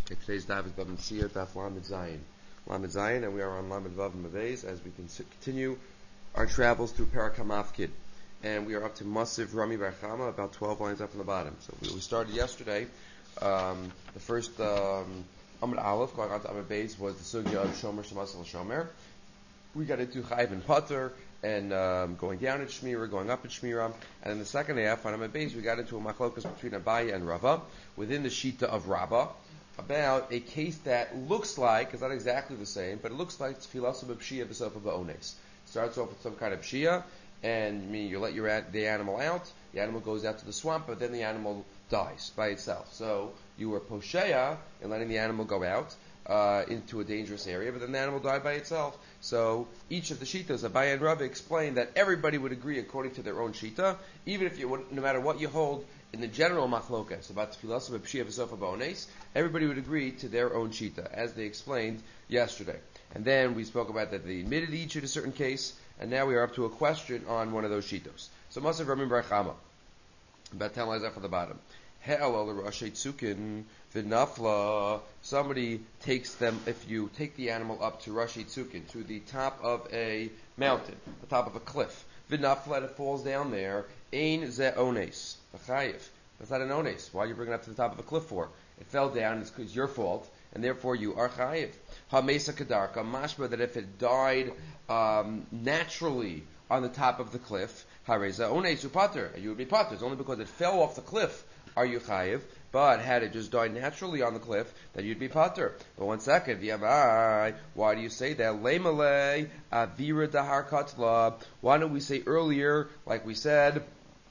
Okay, today's daf is Bava Metzia, daf Lamed Zayin. Lamed Zayin, and we are on Lamed Vav Mavez as we continue our travels through Parak HaMafkid. And we are up to Masiv Rami Bar Chama, about 12 lines up from the bottom. So we started yesterday. The first Amud Aleph, going on to Amud Beis, was the Sugya of Shomer Shemasel Shomer. We got into Chayiv and Pater, and going down at Shmira, going up at Shmira. And in the second half, on Amud Beis, we got into a machlokas between Abaye and Rava, within the Shita of Rabbah, about a case that looks like, it's not exactly the same, but it looks like Tfilas b'Pshia b'Sofa b'Ones. Starts off with some kind of Pshia, and you let the animal out, the animal goes out to the swamp, but then the animal dies by itself. So you were Posheya in letting the animal go out into a dangerous area, but then the animal died by itself. So each of the Shitas, Abaye and Rava, explained that everybody would agree according to their own Shita, even if no matter what you hold, in the general machlokas about tefillah b'pshia v'sofa ba'ones, everybody would agree to their own shita, as they explained yesterday. And then we spoke about that they admitted each in a certain case, and now we are up to a question on one of those shitos. So Masav Rami Bar Chama, about 10 lines up from the bottom. He'alal l'rashay tzukin v'nafla. Somebody takes them, if you take the animal up to Rashi Tzukin, to the top of a mountain, the top of a cliff, v'nafla, it falls down there, ein ze ones. That's not an ones. Why are you bringing it up to the top of a cliff for? It fell down, it's your fault, and therefore you are chayiv. Ha-mesa kadarka, mashma, that if it died naturally on the top of the cliff, ha-reza ones upater, you would be pater. It's only because it fell off the cliff are you chayiv, but had it just died naturally on the cliff, then you'd be pater. But 1 second, why do you say that? Leimale avira dahar katla. Why don't we say earlier, like we said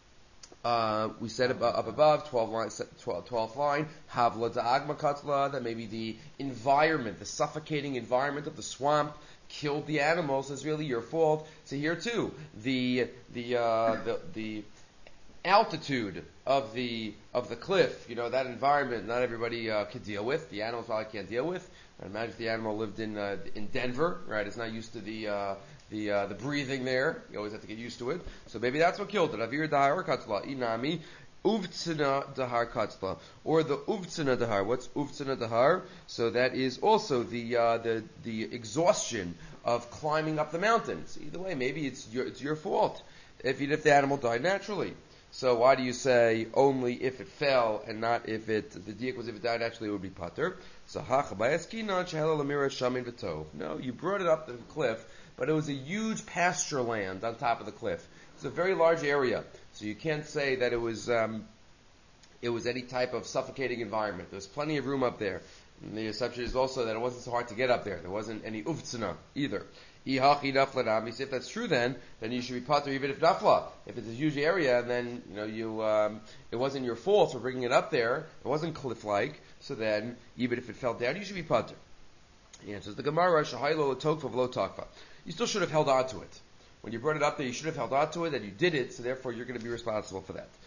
up above, 12th line, havla da'agma katla, that maybe the environment, the suffocating environment of the swamp killed the animals, is really your fault. So here too, the altitude of the cliff, that environment, not everybody could deal with. The animals probably can't deal with. Imagine if the animal lived in Denver, right? It's not used to the breathing there. You always have to get used to it. So maybe that's what killed it. Avir dahar katla inami uvtzina dahar katla, or the uvtzina dahar. What's uvtzina dahar? So that is also the exhaustion of climbing up the mountains. Either way, maybe it's your fault if the animal died naturally. So why do you say only if it fell and not if the diak was if it died naturally it would be pater? So no, you brought it up the cliff, but it was a huge pasture land on top of the cliff. It's a very large area, so you can't say that it was any type of suffocating environment. There's plenty of room up there. And the assumption is also that it wasn't so hard to get up there. There wasn't any uvtzina either. If that's true, then you should be pater even if nafla. If it's a huge area, and then it wasn't your fault for bringing it up there. It wasn't cliff-like. So then, even if it fell down, you should be pater. He answers the Gemara, Shahaylo tokfa v'lo takfa. You still should have held on to it. When you brought it up there, you should have held on to it, and you did it, so therefore you're going to be responsible for that.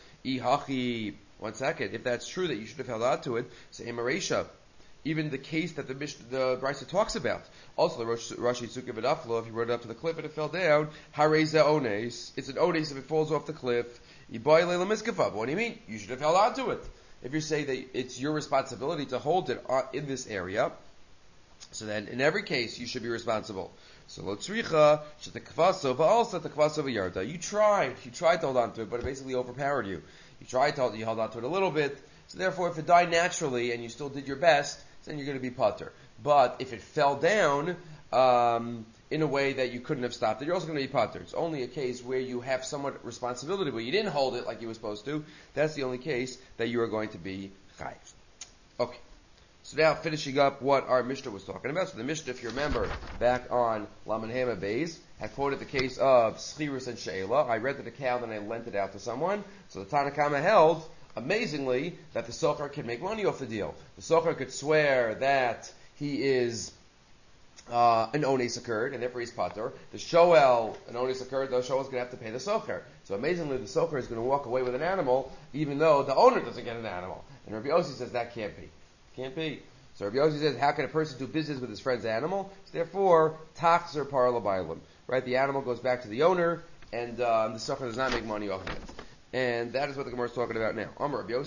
1 second, if that's true that you should have held on to it, say Emaresha, even the case that the Brisa talks about. Also, the Rashi Tzukah v'Nafla, if you brought it up to the cliff and it fell down, Hareza ones, it's an ones if it falls off the cliff. What do you mean? You should have held on to it. If you say that it's your responsibility to hold it in this area, so then in every case you should be responsible. So lotzricha shetekvaso va'alsa tekvaso v'yarda. You tried to hold on to it, but it basically overpowered you. You held on to it a little bit. So therefore, if it died naturally and you still did your best, then you're going to be pater. But if it fell down in a way that you couldn't have stopped it, you're also going to be pater. It's only a case where you have somewhat responsibility, but you didn't hold it like you were supposed to. That's the only case that you are going to be chayiv. Okay. So now finishing up what our Mishnah was talking about. So the Mishnah, if you remember, back on Laman Hema Beis, had quoted the case of Schirus and She'ela. I rented a cow and I lent it out to someone. So the Tanakama held, amazingly, that the socher can make money off the deal. The socher could swear that he is an ones occurred, and therefore he's pater. The shoel, an ones occurred, the shoel is going to have to pay the socher. So amazingly, the socher is going to walk away with an animal, even though the owner doesn't get an animal. And Rabbi Yossi says that can't be. Can't be. So Rabbi Yossi says, how can a person do business with his friend's animal? So therefore, tachzer parla, right? The animal goes back to the owner, and the socher does not make money off of it. And that is what the Gemara is talking about now. Amar Rabbi Yossi,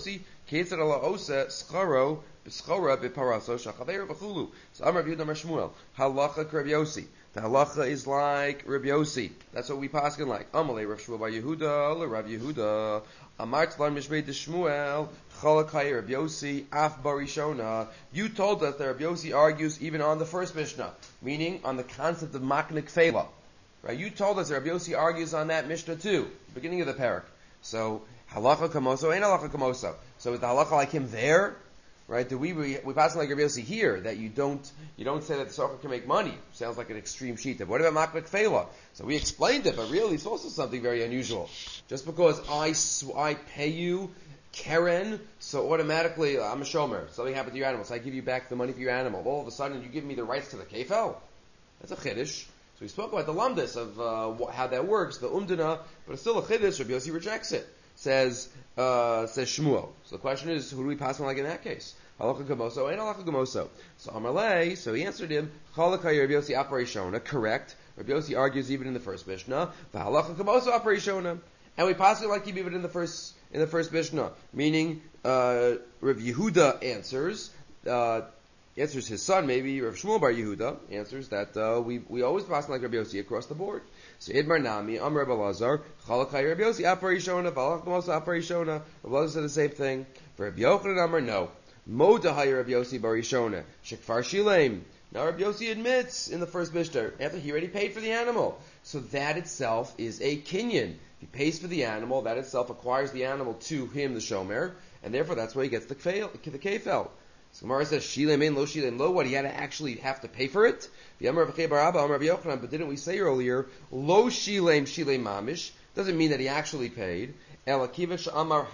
Ketzad ala osa scharo b'schora b'paraso shachaver b'chulu. So Amar Rabbi Yehuda Amar Shmuel halacha k'Rabbi Yossi. The halacha is like Rabbi Yossi. That's what we paskin like. Amalei Rav Shmuel bar Yehuda l'Rav Yehuda. Amar Tzlan Mishmei de Shmuel Chalakai Rabbi Yossi Af Barishona. You told us that Rabbi Yossi argues even on the first Mishnah, meaning on the concept of Maknik Fela. Right? You told us that Rabbi Yossi argues on that Mishnah too, beginning of the parak. So halacha kamoso ain't halacha kamoso. So is the halacha like him there? Right? Do we pass like Rabbi Yossi here that you don't say that the socher can make money? Sounds like an extreme sheet. What about maklik fela? So we explained it, but really it's also something very unusual. Just because I pay you keren, so automatically I'm a shomer. Something happened to your animal, so I give you back the money for your animal. All of a sudden you give me the rights to the kefel. That's a chiddush. So we spoke about the lamdus of how that works, the umdana, but it's still a chiddush. Rabbi Yossi rejects it. Says Shmuel. So the question is, who do we pass on like in that case? Halacha gamoso and halacha gamoso. So Amalei, so he answered him, Chalakay Rabbi Yossi aparishona. Correct. Rabbi Yossi argues even in the first Mishnah. Halacha gamoso aparishona. And we pass it like him even in the first Mishnah. Meaning, Rav Yehuda answers his son, maybe Rav Shmuel bar Yehuda answers that we always pass like Rabbi Yossi across the board. So Idmar Nami, Amr Rabbi Lazar, Chalakai Rabbi Yossi aparishona, Valach Gamosa aparishona. Rabbi Lazar said the same thing. For Rabbi Yochanan Amr, no. Modahai Rabbi Yossi barishona, Shekfar Shilem. Now Rabbi Yossi admits in the first Mishnah after he already paid for the animal. So that itself is a kinyan. If he pays for the animal, that itself acquires the animal to him, the shomer, and therefore that's why he gets the kefel. So Gemara says, Shilem ein lo shilem lo, what, he had to actually have to pay for it? But didn't we say earlier, lo shilem mamish, doesn't mean that he actually paid. He didn't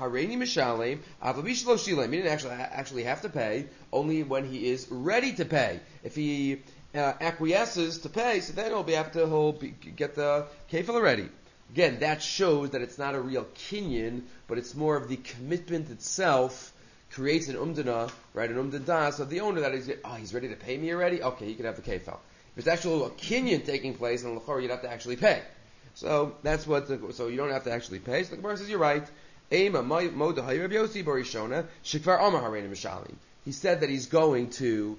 actually have to pay, only when he is ready to pay. If he acquiesces to pay, so then he'll get the kefil already. Again, that shows that it's not a real kinyan, but it's more of the commitment itself creates an umdana, right? An umdadas of the owner that he's ready to pay me already. Okay, he can have the kefil. If it's actually a kinyan taking place, then l'chor you'd have to actually pay. So that's so you don't have to actually pay. So the Gemara says you're right. He said that he's going to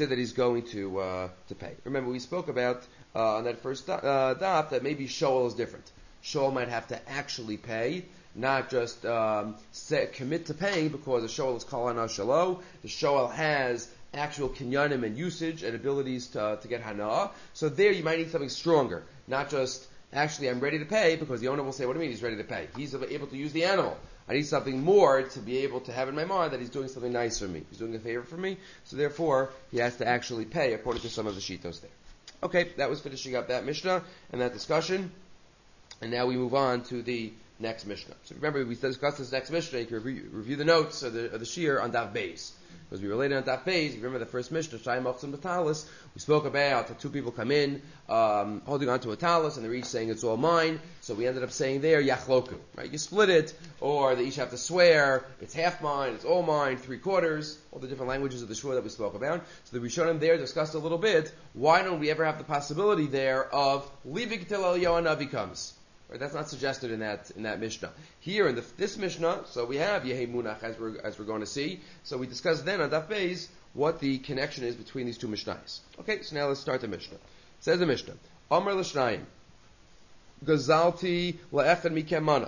pay. Remember we spoke about on that first daf that maybe Shoal is different. Shoal might have to actually pay, not just commit to paying, because the Shoal is kol hana shalo. The Shoal has actual kinyanim and usage and abilities to get hana. So there you might need something stronger, not just actually I'm ready to pay, because the owner will say, what do you mean he's ready to pay? He's able to use the animal. I need something more to be able to have in my mind that he's doing something nice for me. He's doing a favor for me, so therefore he has to actually pay according to some of the shitos there. Okay, that was finishing up that Mishnah and that discussion. And now we move on to the next Mishnah. So remember, we discussed this next Mishnah. You can review the notes of the Shir on Daf Beis. Because we related on Daf Beis, remember the first Mishnah, Shayim Ochsim B'Talis, we spoke about the two people come in, holding onto a talis, and they're each saying it's all mine. So we ended up saying there, Yachloku, right? You split it, or they each have to swear, it's half mine, it's all mine, 3/4, all the different languages of the Shua that we spoke about. So the Rishonim there discussed a little bit, why don't we ever have the possibility there of leaving till Eliyahu Navi comes? Right, that's not suggested in that Mishnah. Here in this Mishnah, so we have Yehi Munach as we're going to see. So we discussed then on Daf Beis what the connection is between these two Mishnahs. Okay, so now let's start the Mishnah. It says the Mishnah, Amar l'shnayim, Gazalti la'echad mikem mana.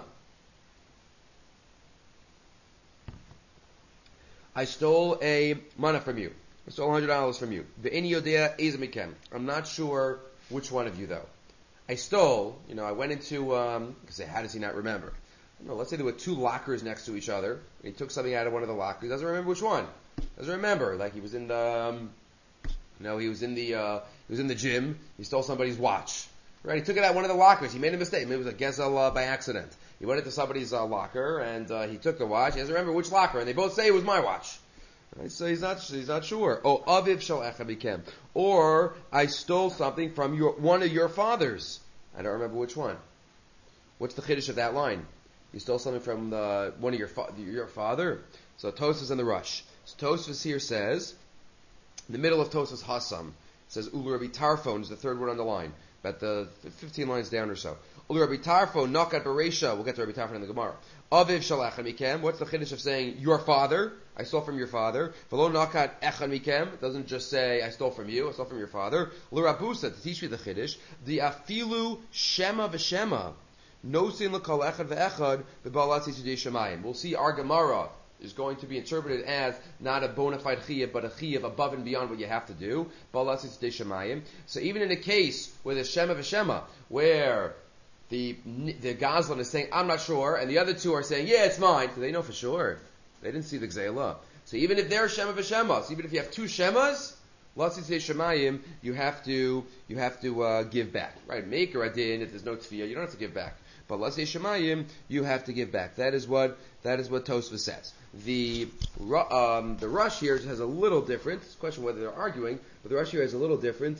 I stole a mana from you. I stole $100 from you. Ve'eni yodea eza mikem. I'm not sure which one of you though. I stole, I went into, how does he not remember? I don't know, let's say there were two lockers next to each other, and he took something out of one of the lockers. He doesn't remember which one. Doesn't remember. Like he was in the, he was in the gym, he stole somebody's watch. Right? He took it out of one of the lockers. He made a mistake. Maybe it was a gezel by accident. He went into somebody's locker, and he took the watch. He doesn't remember which locker, and they both say it was my watch. Right? So he's not sure. Oh, aviv shel echad mikem. Or I stole something from one of your fathers. I don't remember which one. What's the chiddush of that line? You stole something from one of your father. So Tosfos in the Rush. So Tosfos here says, in the middle of Tosfos Hassam, it says Ulu Rabbi Tarfon is the third word on the line. about the 15 lines down or so. Rabbi Tarfo, Nakat Beresha, we'll get to Rabbi Tarfo in the Gemara. Aviv Shalachan Mikem, what's the Chiddush of saying, your father, I stole from your father. V'lo Nakat Echan Mikem, it doesn't just say, I stole from you, I stole from your father. L'Rabusa, to teach me the Chiddush, the Afilu Shema V'Shema, Nosin L'Kol Echad V'Echad, V'Balatzi Tzidei Shemayim. We'll see our Gemara is going to be interpreted as not a bona fide chiyuv, but a chiyuv above and beyond what you have to do. Balatzi Tzidei Shemayim. So even in a case where there's Shema V'Shema, where the Gazlan is saying, I'm not sure, and the other two are saying, yeah, it's mine, because they know for sure. They didn't see the Gzeilah. So even if they're Shema V'Shema, so even if you have two Shemas, Latzi Tzidei Shemayim, you have to give back. Right? Make or adin, if there's no tefiyah, you don't have to give back. But Latzi Tzidei Shemayim, you have to give back. That is what Tosfos says. The Rush here has a little different, it's a question whether they're arguing, but the Rush here has a little different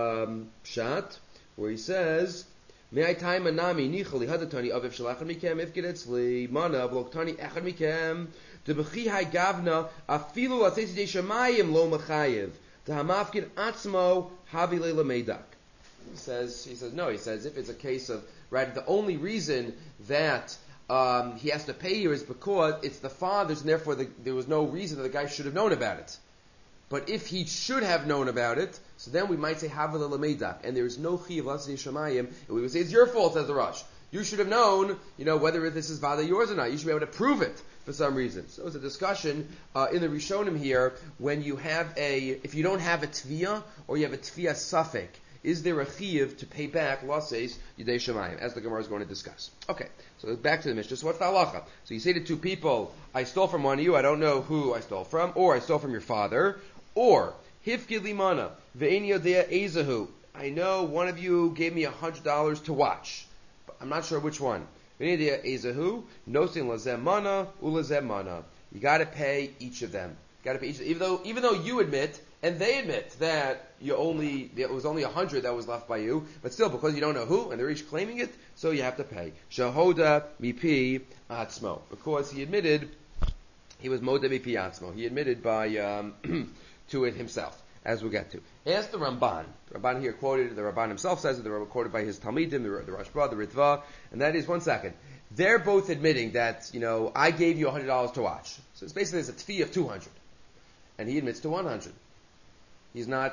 shot, where he says, Me'ai time anami nichali hadatani aviv shalachan mikem if gedetzli mana v'loktani echad mikem debechi hai gavna afilu latzei shemayim lo mechayev dehamafkin atzmo havi leila meidak. He says no. He says if it's a case of right, the only reason that he has to pay here is because it's the father's, and therefore there was no reason that the guy should have known about it. But if he should have known about it, so then we might say Havila Lameidak, and there is no Chiyav Latzei Shemayim, and we would say it's your fault, says the Rosh. You should have known, whether this is Vada yours or not. You should be able to prove it for some reason. So it's a discussion in the Rishonim here when you have if you don't have a Tviyah or you have a Tviyah Safek, is there a Chiyav to pay back Latzeis Yidei Shemayim, as the Gemara is going to discuss. Okay, so back to the Mishnah. So what's the halacha? So you say to two people, I stole from one of you, I don't know who I stole from, or I stole from your father, or Hifki Limana Ve'en Yodea Ezahu. I know one of you gave me $100 to watch, but I'm not sure which one. Ve'en Yodea Ezahu Nosin Lazem Mana Ulazem Mana. You got to pay each of them. Even though you admit and they admit that it was only 100 that was left by you, but still because you don't know who and they're each claiming it, so you have to pay. Shahoda Mipi Atzmo, because he admitted he was Moda Mipi Atzmo. He admitted by to it himself, as we'll get to. Ask the Ramban. The Ramban here quoted, the Ramban himself says it, the Ramban quoted by his Talmidim, the Rashba, the Ritva, and that is, one second, they're both admitting that, I gave you $100 to watch. So it's basically, there's a fee of 200. And he admits to 100. He's not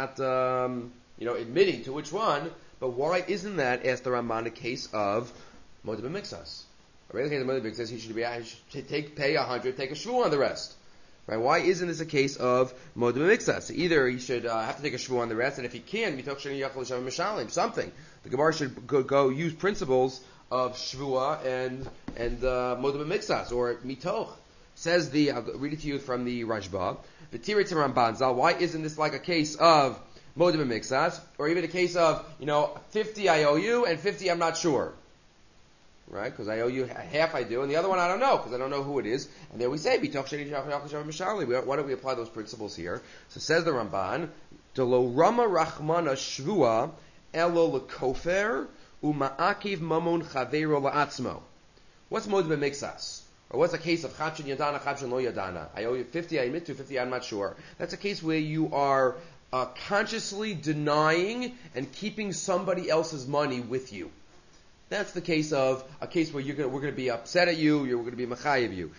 admitting to which one, but why isn't that, asked the Ramban, a case of Moed B'Mixas? A regular case of Moed B'Mixas, he should pay 100, take a shvu on the rest. Right? Why isn't this a case of Moed B'Mixas? Either he should have to take a shvu on the rest, and if he can, something. The Gemara should go use principles of shvua and Moed B'Mixas, or mitoch. Says I'll read it to you from the Rashba. The Tiritz Ramban Zal. Why isn't this like a case of Moed B'Mixas, or even a case of 50 I owe you and 50 I'm not sure, right? Because I owe you half, I do, and the other one I don't know because I don't know who it is. And there we say Bitoch Sheni Mishali. Why don't we apply those principles here? So says the Ramban, Delo Rama Rachmana Shvua Elo Lekofer Uma'akiv Mamon Chaveiro La'atzmo. What's Moed B'Mixas? Or what's a case of Chachin Yadana, Chachin Lo Yadana? I owe you 50, I admit to 50, I'm not sure. That's a case where you are consciously denying and keeping somebody else's money with you. That's the case of a case where we're going to be upset at you, we're going to be machayev you.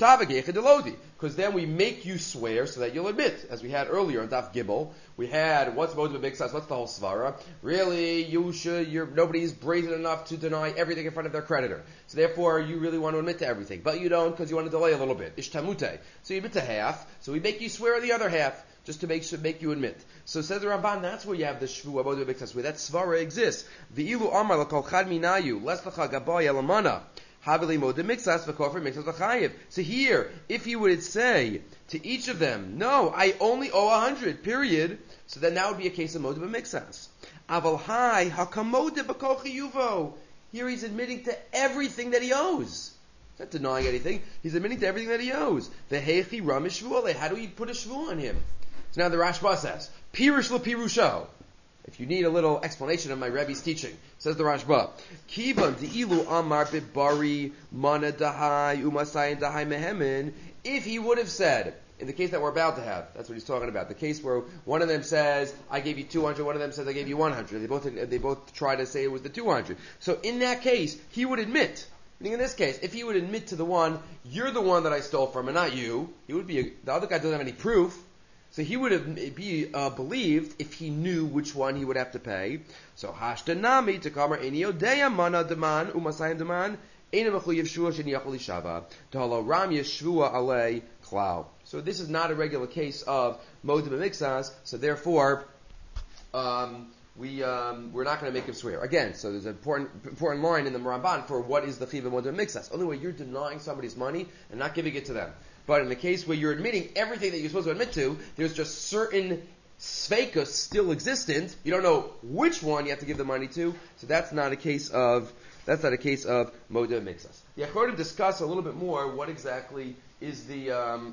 Because then we make you swear so that you'll admit, as we had earlier on Daf Gimel. We had what's Moed B'Mixas, what's the whole svara? Really, nobody's brazen enough to deny everything in front of their creditor. So therefore, you really want to admit to everything, but you don't because you want to delay a little bit. Ishtamute. So you admit to half. So we make you swear on the other half, just to make you admit. So says the Ramban, that's where you have the shvu Moed B'Mixas, where that svara exists. The ilu amar l'kol chad minayu leslecha gaboy elamana havili Moed B'Mixas v'kofer mixas v'chayev. So here, if he would say to each of them, no, I only owe 100, period. So then that would be a case of Moed B'Mixas. Aval hai hakamode b'kol chiyuvo. Here he's admitting to everything that he owes. He's not denying anything. He's admitting to everything that he owes. V'hechi ramish shvuah. How do we put a shvuah on him? So now the Rashba says, Pirush l'pirusho. If you need a little explanation of my Rebbe's teaching, says the Rashba, Kivan di'ilu amar bibari mana dahai umasayin dahai mehemin. If he would have said, in the case that we're about to have. That's what he's talking about. The case where one of them says, I gave you 200, one of them says, I gave you 100. They both try to say it was the 200. So in that case, he would admit. Meaning in this case, if he would admit to the one, you're the one that I stole from and not you, he would be, the other guy doesn't have any proof, so he would have be believed if he knew which one he would have to pay. So hashtanami takamar eniodeya mana deman umasayim deman ena mechuyev shua sheniachol ishava tahalo ram yeshvua alei klau. So this is not a regular case of modim mixas. So therefore, we're not going to make him swear. Again, so there's an important line in the Ramban for what is the chiv modim mixas. Only way you're denying somebody's money and not giving it to them. But in the case where you're admitting everything that you're supposed to admit to, there's just certain sveikas still existent. You don't know which one you have to give the money to, so that's not a case of moda mixas. The Achronim discuss a little bit more what exactly is the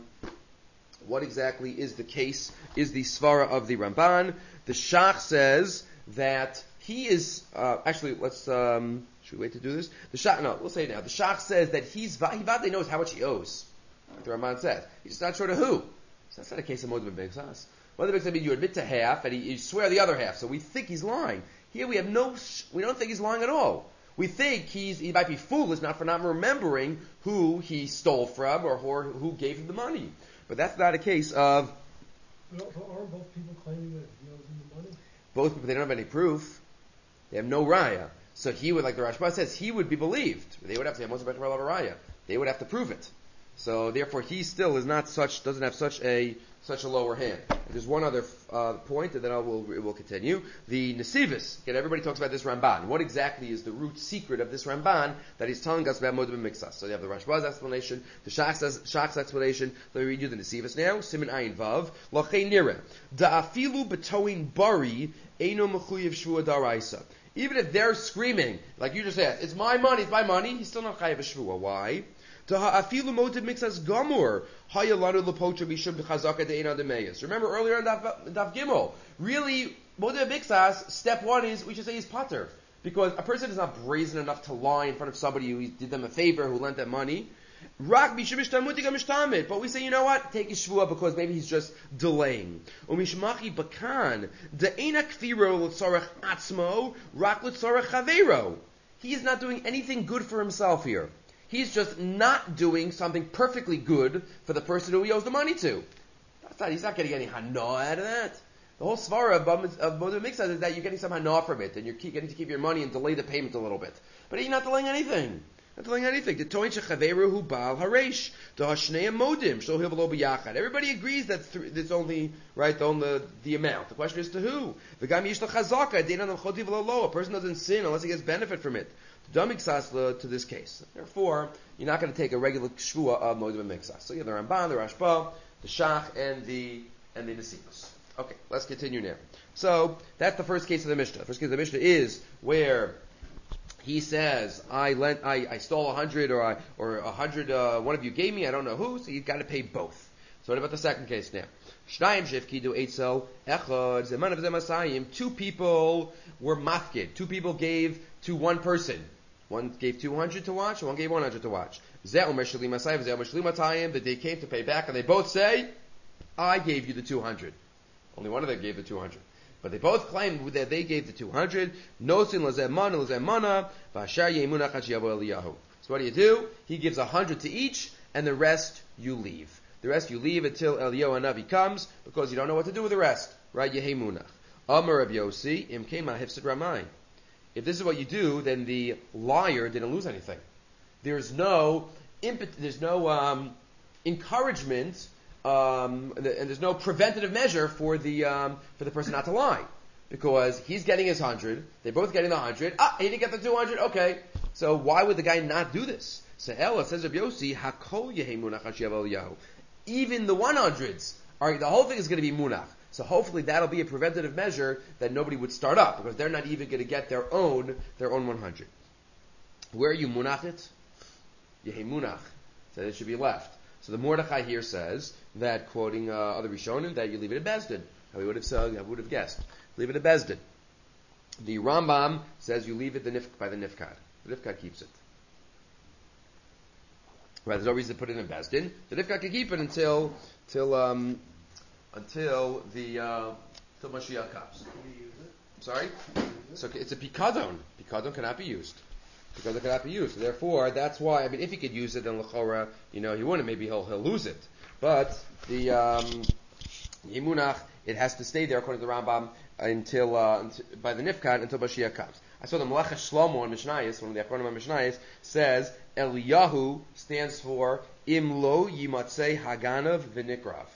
case, is the svara of the Ramban. The Shach says that he is actually. Should we wait to do this? The Shach, no, we'll say it now. The Shach says that he knows how much he owes. Like the Ramban says, he's just not sure to who. So that's not a case of modim b'mixas. Modim b'mixas means you admit to half and you swear the other half. So we think he's lying. Here we don't think he's lying at all. We think he might be foolish for not remembering who he stole from or who gave him the money. But that's not a case of. But aren't both people claiming that he owes him the money? Both people, they don't have any proof. They have no raya. So he would, like the Rashba says, he would be believed. They would have to have most of raya. They would have to prove it. So therefore, he still doesn't have such a lower hand. And there's one other point, and then we'll continue. The Nesivis. Again, everybody talks about this Ramban. What exactly is the root secret of this Ramban that he's telling us about modim mixas? So you have the Rashba's explanation, the Shach's explanation. Let me read you the Nesivis now. Siman Ayin Vav. Lachei nira da'afilu betoin bari eino mechuyev shvua daraisa. Even if they're screaming, like you just said, it's my money, he's still not chayav shvua. Why? Remember earlier on Daf Gimel, really, modim mixas, step one is, we should say he's pater. Because a person is not brazen enough to lie in front of somebody who did them a favor, who lent them money. But we say, you know what? Take his shvua because maybe he's just delaying. He is not doing anything good for himself here. He's just not doing something perfectly good for the person who he owes the money to. He's not getting any hana out of that. The whole svara of modim mixas is that you're getting some hana from it, and you're getting to keep your money and delay the payment a little bit. But he's not delaying anything. The toin shechaveru hu bal haresh to hashnei modim shlo hivlo biyachad. Everybody agrees that there's only the amount. The question is to who? V'gam yish l'chazaka deinan l'chotiv lo. A person doesn't sin unless he gets benefit from it. To this case. Therefore, you're not going to take a regular shvua of modim mixas. So you have the Ramban, the Rashba, the Shach, and the Nesivis. Okay, let's continue now. So that's the first case of the Mishnah. The first case of the Mishnah is where he says, I stole 100 or 100. One of you gave me. I don't know who. So you've got to pay both. So what about the second case now? Shnayim shefkidu eitzel echad zeman of zemasayim. Two people were mafkid. Two people gave to one person. One gave 200 to watch, and one gave 100 to watch. The day came to pay back, and they both say, I gave you the 200. Only one of them gave the 200. But they both claimed that they gave the 200. So what do? He gives 100 to each, and the rest you leave. The rest you leave until Eliyahu Hanavi comes, because you don't know what to do with the rest. Right? Yehemunach. Amar Rav Yossi, imkema hifsid ramai. If this is what you do, then the liar didn't lose anything. There's no encouragement, and there's no preventative measure for the person not to lie, because he's getting his 100, they're both getting the 100. He didn't get the 200. Okay, so why would the guy not do this? So Ella says Rav Yossi, hakol yehemunach hashiyav Eliyahu. Even the 100s the whole thing is going to be munach. So hopefully that'll be a preventative measure that nobody would start up, because they're not even going to get their own 100. Where are you munach it? Yehi munach. So it should be left. So the Mordechai here says that, quoting other Rishonim, that you leave it at Bezdin. How we would have said, I would have guessed. Leave it at Bezdin. The Rambam says you leave it by the Nifkad. The Nifkad keeps it. Right, there's no reason to put it in Bezdin. The Nifkad can keep it until till Mashiach comes. Sorry? So it's a pikadon. Pikadon cannot be used. Pikadon cannot be used. Therefore, that's why, if he could use it, then l'chora, he wouldn't. Maybe he'll lose it. But the Yemunach, it has to stay there according to the Rambam until by the Nifkad until Mashiach comes. I saw the Meleches Shlomo on Mishnayos, one of the Achronim on Mishnayos, says Eliyahu stands for Imlo Yimatzei Haganav V'Nikrav.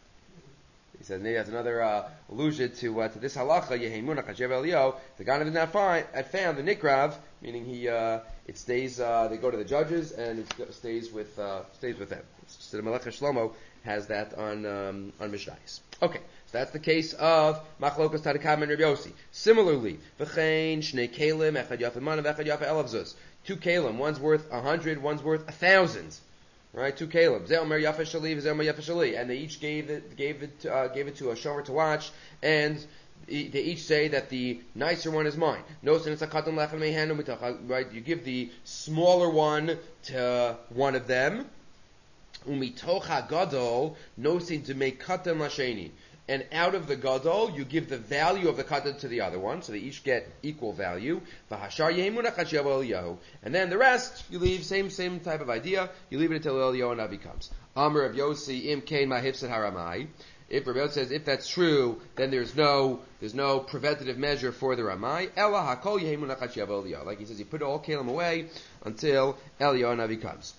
He says maybe that's another allusion to this halacha. Yehemunach Hashem Eliyahu. The Ganav is not found the Nikrav, meaning it stays. They go to the judges and it stays with them. So the Meleches Shlomo has that on Mishnayos. Okay, so that's the case of Machlokas Tadikam and Rabbi Yossi. Similarly, v'chein shnei kelim echad yafa mana v'echad yafa elav zuz. 2 kelim, one's worth 100, one's worth 1,000. Right, 2 kelim. Zeh omer yafa shali, v'zeh omer yafa shali, and they each gave it to a shomer to watch, and they each say that the nicer one is mine. No, right? You give the smaller one to one of them. Umitocha gadol nosin to make katan lasheni, and out of the gadol you give the value of the katan to the other one, so they each get equal value. V'hashar yemunach hashav Eliyahu, and then the rest you leave same type of idea. You leave it until Eliyahu Navi comes. Amar Rav Yossi im kain mahifset haramai. If Rav Yossi says if that's true, then there's no preventative measure for the ramai. Ela hakol yemunach hashav Eliyahu. Like he says, you put all kelim away until Eliyahu Navi comes.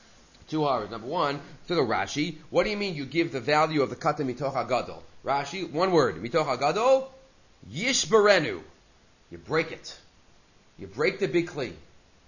2 hours. Number one, to the Rashi, what do you mean you give the value of the katan mitoch hagadol? Rashi, one word, mitoch hagadol, yishbarenu. You break it. You break the big kli. You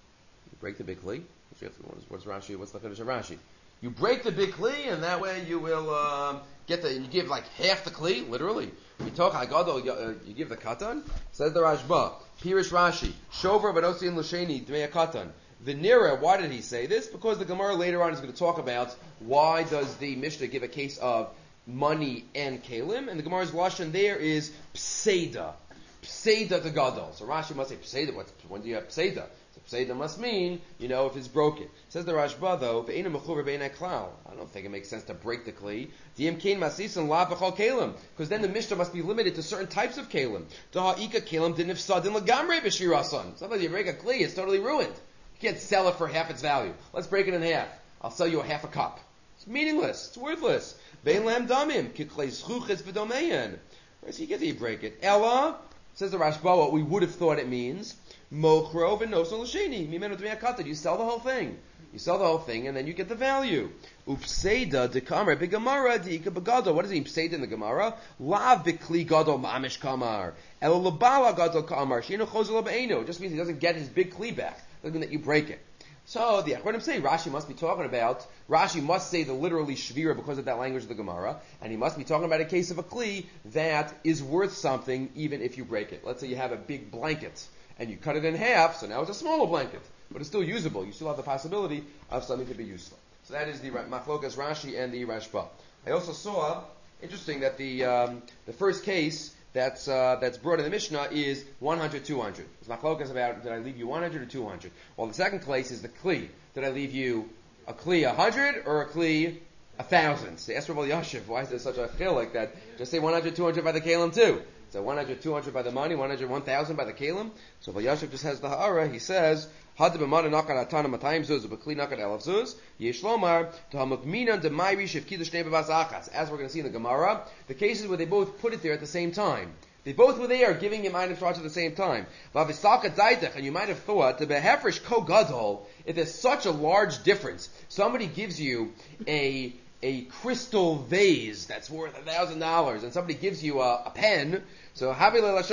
break the big kli. What's Rashi? What's the finish of Rashi? You break the big kli, and that way you will you give like half the kli, literally. Mitoch hagadol, you give the katan. Says the Rashba, Pirish Rashi, shover v'nosi in l'sheni dmei katan. The Nira, why did he say this? Because the Gemara later on is going to talk about why does the Mishnah give a case of money and kalim, and the Gemara's lashon there is pseida. Pseida to gadol. So Rashi must say pseida. When do you have pseida? So pseida must mean, if it's broken. Says the Rashba though, ve'ena mechuver ve'ena klal. I don't think it makes sense to break the kli. Diem kain masisan la b'chol kalim. Because then the Mishnah must be limited to certain types of kalim. Daha'ika kalim dinifsadin lagamre b'shirasan. Sometimes you break a kli, it's totally ruined. You can't sell it for half its value. Let's break it in half. I'll sell you a half a cup. It's meaningless. It's worthless. Vein lam damim kiklei zchuches v'domeyan. So you get that you break it. Ella, says the Rashba, what we would have thought it means, mochro v'noso l'sheni mimenu d'mei hakatan. You sell the whole thing. You sell the whole thing, and then you get the value. Upseida dekamar b'gemara diika b'gadol. What does it mean? Upseida in the Gemara. Lav b'kli gadol ma'amish kamar. Elo l'bala gadol kamar. Sheinu chozel b'eino. It just means he doesn't get his big kli back. Doesn't mean that you break it. So the Achronim say Rashi must be talking about. Rashi must say the literally shvira because of that language of the Gemara, and he must be talking about a case of a kli that is worth something even if you break it. Let's say you have a big blanket and you cut it in half, so now it's a smaller blanket, but it's still usable. You still have the possibility of something to be useful. So that is the Machlokas Rashi and the Rashba. I also saw, interesting, that the first case that's brought in the Mishnah is 100, 200. It's machlokas about did I leave you 100 or 200? Well, the second case is the kli. Did I leave you a kli 100 or a kli 1,000? So ask Rav Elyashiv, why is there such a chil like that? Just say 100, 200 by the kalim too. So 100, 200 by the money, 100, 1,000 by the kalim. So Rav Elyashiv just has the ha'ara. He says, had b'mana nakan atana matayim zuz, b'kli nakan elav zuz, yesh lomar, t'hamuk minan d'mayri shevkidu shnei b'bas achas. As we're going to see in the Gemara, the cases where they both put it there at the same time. They both were there, giving him items at the same time. And you might have thought, the behefresh ko gadol, if there's such a large difference, somebody gives you a crystal vase that's worth $1,000, and somebody gives you a pen, so then it's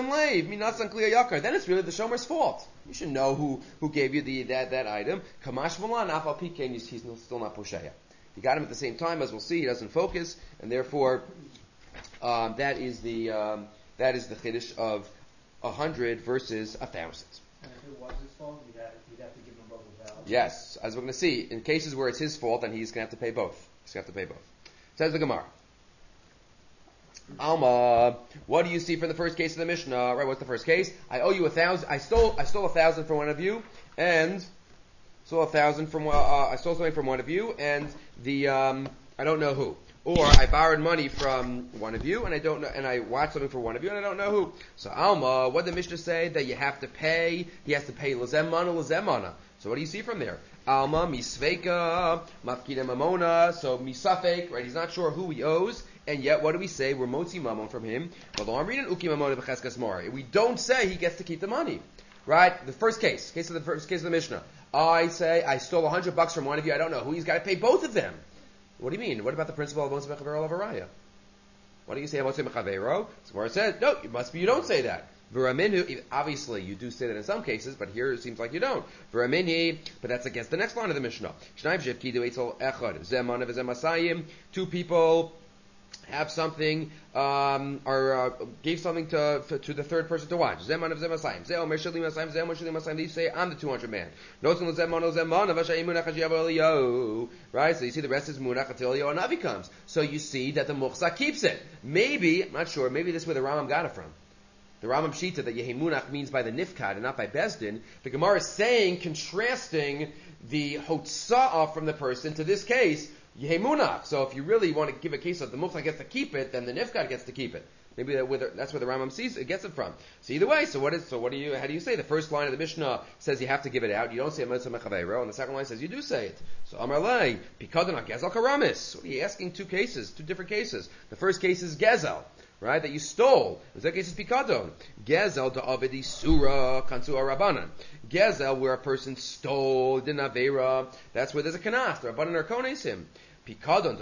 really the shomer's fault. You should know who gave you that item. Kamash malan afal pikein, he's still not posheya. You got him at the same time, as we'll see. He doesn't focus, and therefore that is the chiddush of 100 versus 1,000. And if it was his fault, you'd have to give him both the value. Yes, as we're going to see, in cases where it's his fault, then he's going to have to pay both. Says the Gemara. Alma, what do you see from the first case of the Mishnah? Right, what's the first case? I owe you 1,000. I stole 1,000 from one of you, and stole 1,000 from. I stole something from one of you, and the I don't know who. Or I borrowed money from one of you, and I don't know, and I watched something for one of you, and I don't know who. So Alma, what did the Mishnah say? That you have to pay. He has to pay l'zem mana. So what do you see from there? Alma misveika mafkida mamona. So misafek, right? He's not sure who he owes, and yet what do we say? We're motzi mamon from him. We don't say he gets to keep the money, right? The first case of the Mishnah. I say I stole $100 from one of you. I don't know who. He's got to pay both of them. What do you mean? What about the principle of Moshe Mechaver of Araya? What do you say about Moshe Mechavero? Gemara said, no, you don't say that. V'raminu, obviously you do say that in some cases, but here it seems like you don't. V'ramini, but that's against the next line of the Mishnah. Shnayim shevkidu eitzel echad, zeman v'zem asayim, two people have something, gave something to the third person to watch. Zeman of Zemasayim. Zeh Omer Shalim Asayim, Zeh Omer Shalim Asayim. They say, I'm the 200 man. Notzim Zeman of Zeman, of Ashayim Munach Hashiyav Eliyahu. Right? So you see the rest is Munach until Eliyahu Navi comes. So you see that the Muchsa keeps it. Maybe, I'm not sure, maybe this is where the Rambam got it from. The Rambam Shita that Yehi Munach means by the Nifkad and not by Bezdin. The Gemara is saying, contrasting the Hotza'ah from the person to this case, Yehemunach. So if you really want to give a case of the Muchsa gets to keep it, then the Nifkad gets to keep it. Maybe that's where the Rambam sees it, gets it from. So either way, how do you say? The first line of the Mishnah says you have to give it out. You don't say Moshe Mechaveiro, and the second line says you do say it. So Amar Lei, Pikadon Gezel Karamis. What are you asking? Two different cases. The first case is Gezel, right? That you stole. The second case is Pikadon. Gezel to Avedi Surah Kansu Arabanan. Gezel, where a person stole, did Avera, that's where there's a Kanas. The Rabbanan are kones him. Pikadon,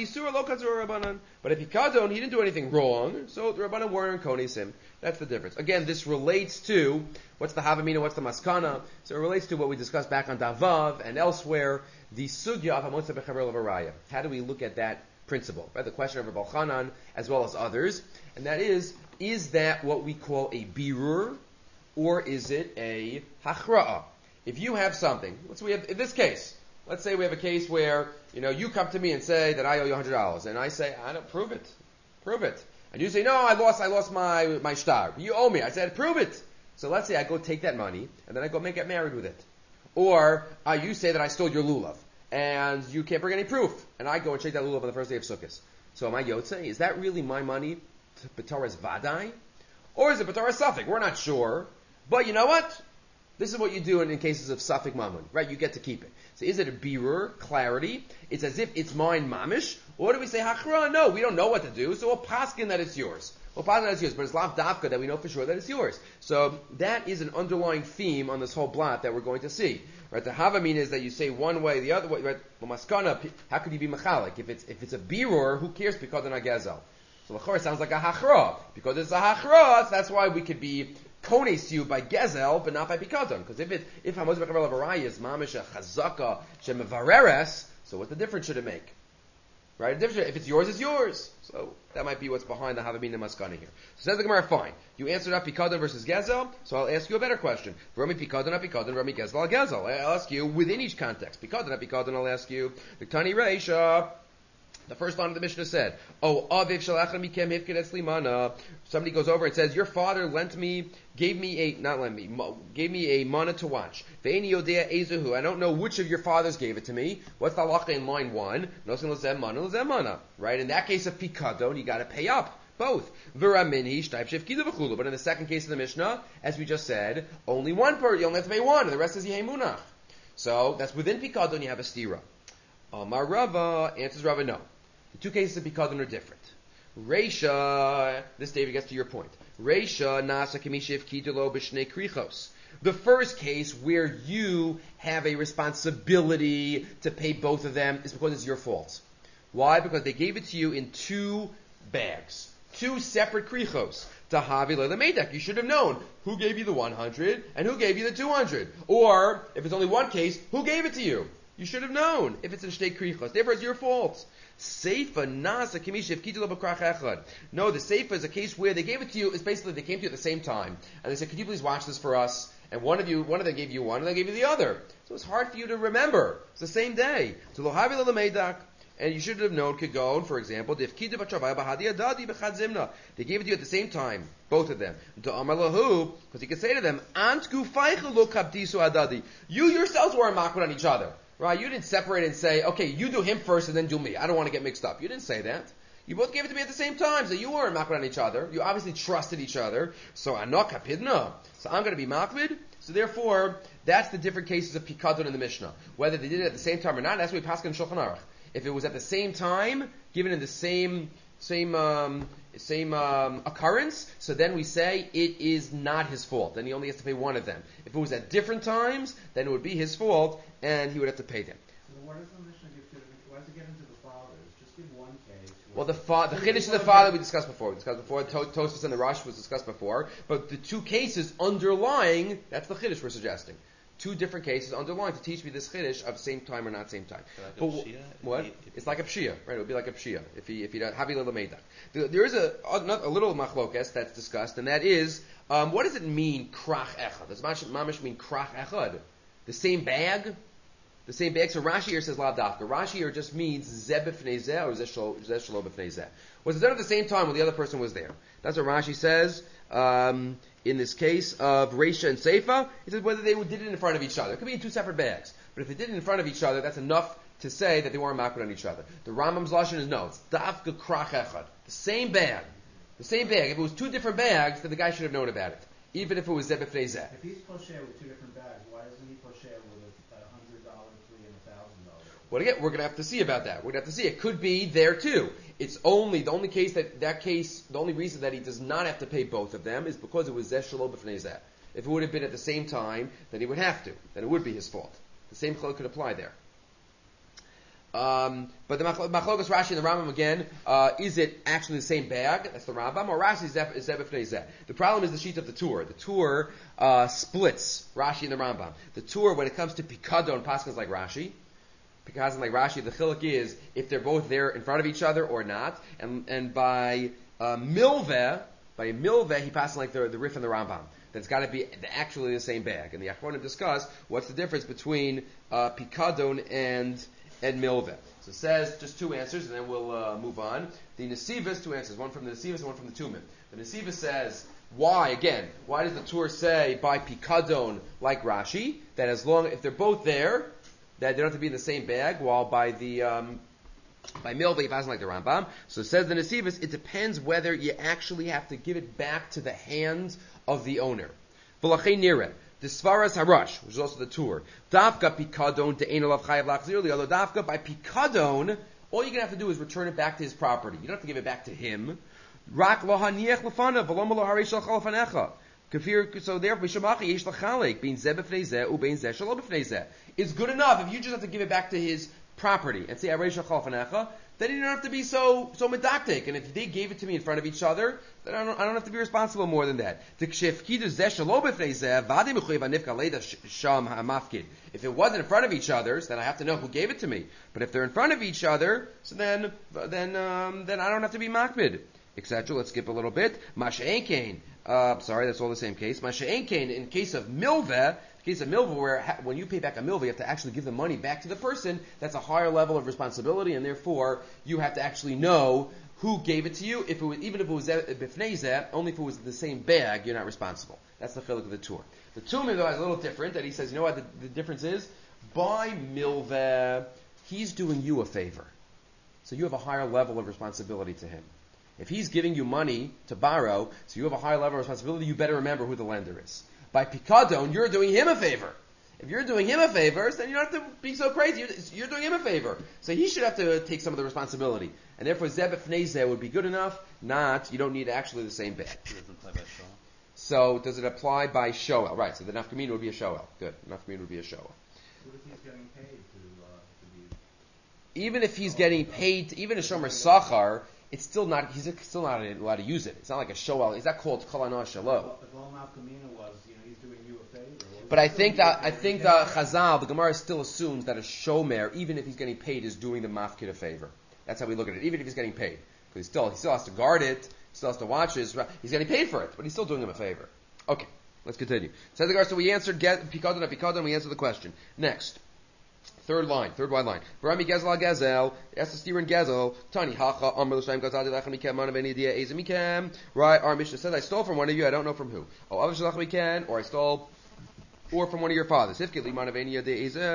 but if Pikadon, he didn't do anything wrong, so the Rabbanan weren't kones him. That's the difference. Again, this relates to, what's the Havamina, what's the Maskana? So it relates to what we discussed back on Davav and elsewhere, the Sugya of Hamotza Bechaver Levaraya. How do we look at that principle? Right? The question of Rabbi Chanan, as well as others, and that is that what we call a birur, or is it a hachra'ah? If you have something, in this case, let's say we have a case where, you come to me and say that I owe you $100, and I say, I don't, prove it. And you say, no, I lost my shtar. You owe me. I said, prove it. So let's say I go take that money, and then I go get married with it. Or, you say that I stole your lulav, and you can't bring any proof, and I go and shake that lulav on the first day of Sukkot. So am I Yotze? Is that really my money to B'taras Vadai? Or is it B'taras Safik? We're not sure. But you know what? This is what you do in cases of Safik Mammon, right? You get to keep it. So is it a birur, clarity? It's as if it's mine mamish. Or do we say hachra? No, we don't know what to do, so we'll paskin that it's yours. But it's lav davka that we know for sure that it's yours. So that is an underlying theme on this whole blot that we're going to see. Right? The havamin is that you say one way, the other way. Right? Well, maskana, how could you be machalik? If it's a birur, who cares because they're not gezel? So l'chor sounds like a hachra. Because it's a hachra, that's why we could be kones you by gezel, but not by pikadon. Because if Hamotza Bechaver Levaraya is mamish a chazaka shemevareres, so what the difference should it make? Right? If it's yours, it's yours. So that might be what's behind the Havamina Maskana here. So says the Gemara, fine. You answered up Pikadon versus Gezel, so I'll ask you a better question. Rami Pikadon, Rami Gezel, Gezel. I'll ask you within each context. Pikadon, I'll ask you. Viktani Reisha. The first line of the Mishnah said, Aviv shalachem mikem hifked etzli mana. Somebody goes over and says, your father gave me a mana to watch. Ve'eni yodea ezuhu. I don't know which of your fathers gave it to me. What's the halacha in line 1? Nosin l'zem mana. Right? In that case of pikadon, you gotta pay up. Both. V'raminhi shtaib shevkidu v'chulu. But in the second case of the Mishnah, as we just said, only one part, you only have to pay one, and the rest is yehemunach. So, that's within pikadon, you have a stira. Amar Rava, answers Rava, no. The two cases of Pikadon are different. Reisha, this David gets to your point. Reisha nasa kamishiv kidulo b'shnei krichos. The first case where you have a responsibility to pay both of them is because it's your fault. Why? Because they gave it to you in 2 bags. 2 separate krichos. Tahavi le'lemedek. You should have known who gave you the 100 and who gave you the 200. Or, if it's only one case, who gave it to you? You should have known if it's in shtei krichos. Therefore, it's your fault. Seifa nasa kamishiv kitilo b'krach echad. No, the seifa is a case where they gave it to you. It's basically they came to you at the same time, and they said, "Could you please watch this for us?" And one of them gave you one, and they gave you the other. So it's hard for you to remember. It's the same day. So lohavi le'lemeidak, and you should have known Kagon, for example, they gave it to you at the same time, both of them. Because he could say to them, "Ant gufaycha lo kabdisu adadi." You yourselves weren't makbid on each other. Right? You didn't separate and say, okay, you do him first and then do me. I don't want to get mixed up. You didn't say that. You both gave it to me at the same time, so you weren't makbid on each other. You obviously trusted each other. So anok kapidna. So I'm going to be makbid. So therefore, that's the different cases of pikadon in the Mishnah. Whether they did it at the same time or not, that's what we pass in Shulchan Aruch. If it was at the same time, given in the same occurrence, so then we say it is not his fault. Then he only has to pay one of them. If it was at different times, then it would be his fault, and he would have to pay them. So why does the Mishnah give two different? Why does it get into the fathers? Just give one case. Well, the chiddush of the father we discussed before. Tosfos and the Rash was discussed before. But the two cases underlying, that's the chiddush we're suggesting. Two different cases underlying to teach me this chiddush of same time or not same time. Like what? It's like a pshia, right? It would be like a pshia if he does havi le'lameidach. There is a little machlokes that's discussed, and that is what does it mean krach echad? Does mamish mean krach echad? The same bag. The same bag. So Rashi here says lav dafka. Rashi here just means zeh b'fnei zeh or zeh shelo b'fnei zeh. Was it done at the same time when the other person was there? That's what Rashi says. In this case of Reisha and Seifa, he says whether they did it in front of each other. It could be in two separate bags. But if they did it in front of each other, that's enough to say that they weren't makbid on each other. The Rambam's lashon is no. It's dafka krach echad. The same bag. The same bag. If it was two different bags, then the guy should have known about it. Even if it was zeh b'fnei zeh. If he's posher with two different bags, why isn't he posher with a $100 fee and $1,000? Well, again, we're going to have to see about that. We're going to have to see. It could be there too. It's only the only reason that he does not have to pay both of them is because it was zeh shelo b'fnei zeh. If it would have been at the same time, then he would have to. Then it would be his fault. The same chaluk could apply there. But the Machlokas Rashi and the Rambam again, is it actually the same bag? That's the Rambam, or Rashi is zeh b'fnei zeh. The problem is the sheet of the Tur. The Tur splits Rashi and the Rambam. The Tur, when it comes to pikadon, paskins like Rashi. Because like Rashi, the chiluk is if they're both there in front of each other or not, and by milveh, he passes like the Rif and the Rambam. That it's got to be actually the same bag. And the Achronim discuss what's the difference between pikadon and milveh. So it says just two answers, and then we'll move on. The Nesivos, two answers, one from the Nesivos and one from the Tumim. The Nesivos says why does the Tur say by pikadon like Rashi that if they're both there, that they don't have to be in the same bag, while by milveh, he passes like the Rambam. So it says the Nesivos, it depends whether you actually have to give it back to the hands of the owner. V'lachei nireh, the Svaras Harash, which is also the Tur, dafka pikadon de'ein olav chayav lachzir li, although dafka by pikadon, all you're going to have to do is return it back to his property. You don't have to give it back to him. Rak lo haniech lefanav, v'lo malo harei shalcha lefanecha. So therefore, being zeh b'fnei zeh u bein zeh shelo b'fnei zeh. It's good enough if you just have to give it back to his property and say arei shachal fanecha. Then you don't have to be so medactic. And if they gave it to me in front of each other, then I don't have to be responsible more than that. If it wasn't in front of each other, then I have to know who gave it to me. But if they're in front of each other, so then I don't have to be makbid, etc. Let's skip a little bit. Masha'enkein. Sorry, that's all the same case. Masha'enkein, in case of milveh, where when you pay back a milveh, you have to actually give the money back to the person. That's a higher level of responsibility, and therefore you have to actually know who gave it to you. Even if it was b'fnei zeh, only if it was the same bag, you're not responsible. That's the chiluk of the Tur. The Tumim though is a little different. That he says, you know what the difference is? By milveh, he's doing you a favor, so you have a higher level of responsibility to him. If he's giving you money to borrow, so you have a higher level of responsibility, you better remember who the lender is. By pikadon, you're doing him a favor. If you're doing him a favor, then you don't have to be so crazy. You're doing him a favor. So he should have to take some of the responsibility. And therefore, zeh b'fnei zeh would be good enough. You don't need actually the same bag. So does it apply by shoel? Right, so the nafkamina would be a shoel. Good. Nafkamina would be a shoel. What if he's getting paid to be... Even if he's getting paid, even a shomer sachar, he's still not allowed to use it. It's not like a shoel. Is that called kol hanoah shelo? If all nafkamina was, he's doing you a favor. But I think the Chazal, the Gemara still assumes that a shomer, even if he's getting paid, is doing the mafkid a favor. That's how we look at it. Even if he's getting paid, because he still has to guard it, still has to watch his. He's getting paid for it, but he's still doing him a favor. Okay, let's continue. Says the Gemara. So we answered pikadon. We answered the question. Next. Third wide line. Barami Gezel Gezel, Esastir and Gezel, Tani Hacha, Amr L'Shaim Gazadi Lechem Mikem, Manav Enidia Eza Mikem. Right, our Mishnah says, I stole from one of you, I don't know from who. Oh, Avish Lechem Mikem, or I stole, or from one of your fathers. Ifkili Manav Enidia Eza,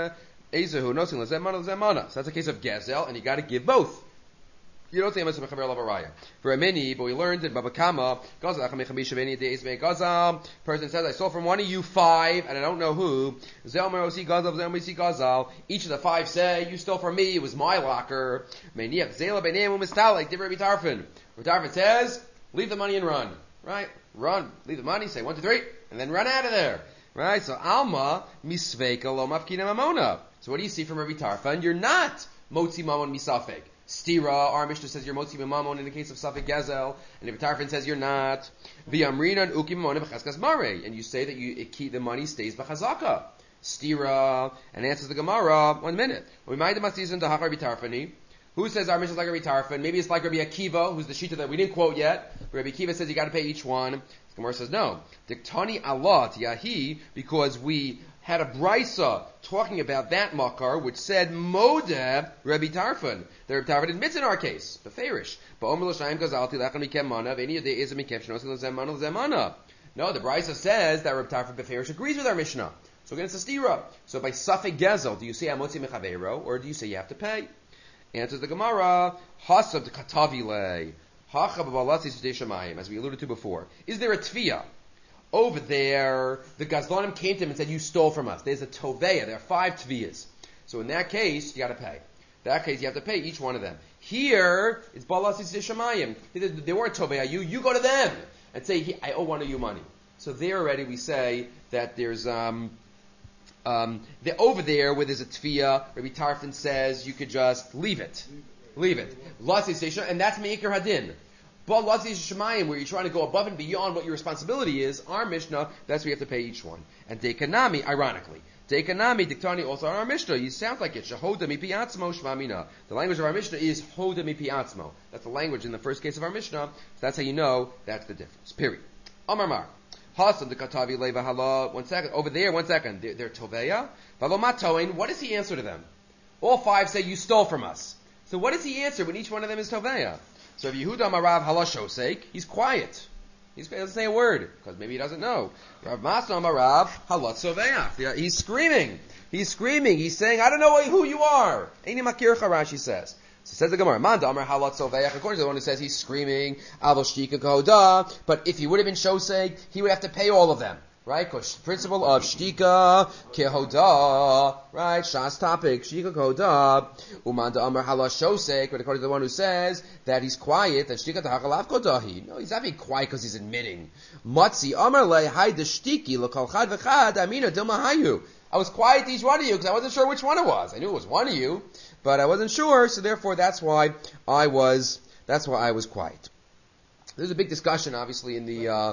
Ezehu nosin lezemana lezemana. So that's a case of gezel, and you got to give both. You don't say Mitzvah Mechaber Lavaraya. For a mini, but we learned in Baba Kama, Gazal person says, I stole from one of you 5, and I don't know who. Zelmer Osi Gazal, Zelmer Osi Gazal. Each of the 5 say, you stole from me, it was my locker. Meniach Zela Beinei Mistalik, Divra Bitarfin. Bitarfin says, leave the money and run. Right? Run. Leave the money, say 1, 2, 3, and then run out of there. Right? So Alma Misveika Lo Mafkina Mamona. So what do you see from Rabbi Tarfon? You're not Motzi Mamon Misafek. Stira, our Mishnah says you're Motzi Mamon in the case of Safek Gezel, and Rabbi Tarfon says you're not. V'amrina and Uki Mamon b'chazkas mare, and you say that the money stays b'chazaka. Stira, and answers the Gemara. 1 minute. We might have season to Rabbi Tarfoni. Who says our Mishnah is like Rabbi Tarfon? Maybe it's like Rabbi Akiva, who's the shita that we didn't quote yet. Rabbi Akiva says you got to pay each one. The Gemara says no. Diktani Allah Yahi, because we had a brisa talking about that makar, which said Modeh Rabbi Tarfon. The Rabbi Tarfon admits in our case, the Farish. No, the brisa says that Rabbi Tarfon Befarish agrees with our Mishnah. So again, it's a stira. So by Safek Gezel, do you say Amotzi Mechaveiro, or do you say you have to pay? Answers the Gemara, Hasab de Katavile, as we alluded to before. Is there a tviya? Over there, the Gazlanim came to him and said, you stole from us. There's a toveya. There are 5 tviyas. So in that case, you got to pay. In that case, you have to pay each one of them. Here, it's Balasis Shamayim. They weren't toveya. You go to them and say, I owe one of you money. So there already we say that there's over there where there's a tviya, Rabbi Tarfon says you could just leave it. Leave it. And that's Meikar Hadin. But Lazi Shemayim, where you're trying to go above and beyond what your responsibility is, our Mishnah, that's where you have to pay each one. And Dekanami, ironically, Diktani, also on our Mishnah, you sound like it. Shehoda mi piatzmo shvamina. The language of our Mishnah is Hoda mi piatzmo. That's the language in the first case of our Mishnah. So that's how you know that's the difference. Period. Amar Mar. Hasan the Katavi Leva Hala. 1 second. Over there, 1 second. They're Toveya. Valomatoin. What does he answer to them? All 5 say you stole from us. So what does he answer when each one of them is Toveya? So if Yehuda Marav Halashos sake, he's quiet. He doesn't say a word, because maybe he doesn't know. Rav Masna Marav Halatzoveach. He's screaming. He's saying, I don't know who you are. Eini Makircha, Rashi says. So says the Gemara, Manda Amar Halatzoveach, according to the one who says he's screaming, Avoshtika Koda, but if he would have been Shoseg, he would have to pay all of them. Right? Because principle of Shtika Kehoda, right? Shas topic, Shtika Kehoda, Umanda Amar Halash Shosek, but according to the one who says that he's quiet, that Shtika Tahakalav Kodahi. No, he's not being quiet because he's admitting. Matzi Amar Le Hai Deshtiki Lokal Chad Vechad Amina Dilma Hayu. I was quiet to each one of you because I wasn't sure which one it was. I knew it was one of you, but I wasn't sure, so therefore that's why I was quiet. There's a big discussion, obviously, in the.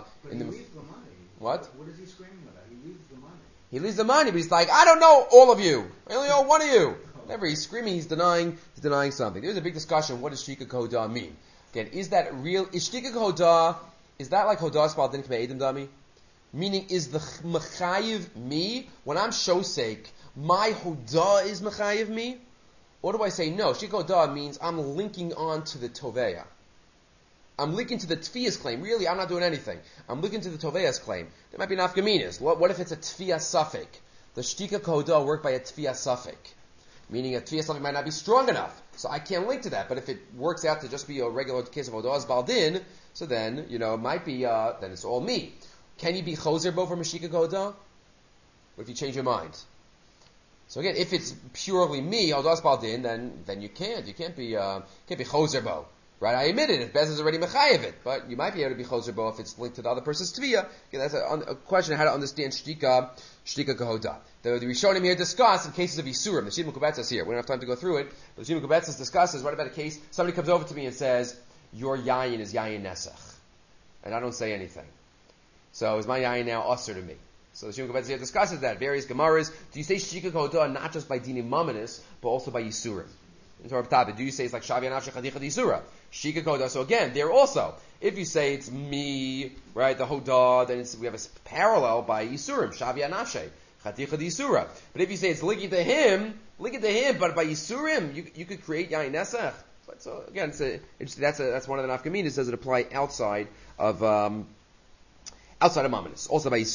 What? What is he screaming about? He leaves the money. He leaves the money, but he's like, I don't know all of you. I only know one of you. Whenever he's screaming, he's denying something. There's a big discussion. What does Shtika Koda mean? Again, is that real? Is Shtika Koda, is that like Hodah Spal Din K'mei Edom Dami? Meaning, is the Mechayiv me? When I'm Shosek, my Hodah is Mechayiv me? Or do I say no? Shtika Koda means I'm linking on to the Toveya. I'm linking to the Tfiya's claim. Really, I'm not doing anything. I'm linking to the Toveya's claim. There might be nafkaminas. What if it's a Tfiya Safek? The Shtika Koda work by a Tfiya Safek. Meaning a Tfiya Safek might not be strong enough. So I can't link to that. But if it works out to just be a regular case of Hodah's Baldin, so then, it might be, then it's all me. Can you be Choser Bo from a Shtika Koda? What if you change your mind? So again, if it's purely me, Hodah's Baldin, then you can't. You can't be Choser Bo. Right, I admit it, if Bez is already mechayev it, but you might be able to be choser bo if it's linked to the other person's tviya. Again, that's a question of how to understand shtika kahoda. The Rishonim here discuss in cases of Yisurim. The Shimon Kubetz is here. We don't have time to go through it, but the Shimon Kubetz discusses, what about a case, somebody comes over to me and says, your yayin is yayin nesach. And I don't say anything. So is my yayin now usher to me? So the Shimon Kubetz here discusses that. Various Gemaras, do you say shtika kahoda not just by dinim mamanis, but also by Yisurim? Do you say it's like Shavi Anafshe Chadicha Disura? Shika Koda. So again, there also, if you say it's me, right, the Hodah, then we have a parallel by Yisurim, Shavi Anafshe Chadicha Disura. But if you say it's linking to him, but by Yisurim, you could create Yain Nesach. So again, that's one of the nafkaminas. Does it apply outside of Mamonis, also by Yisurim?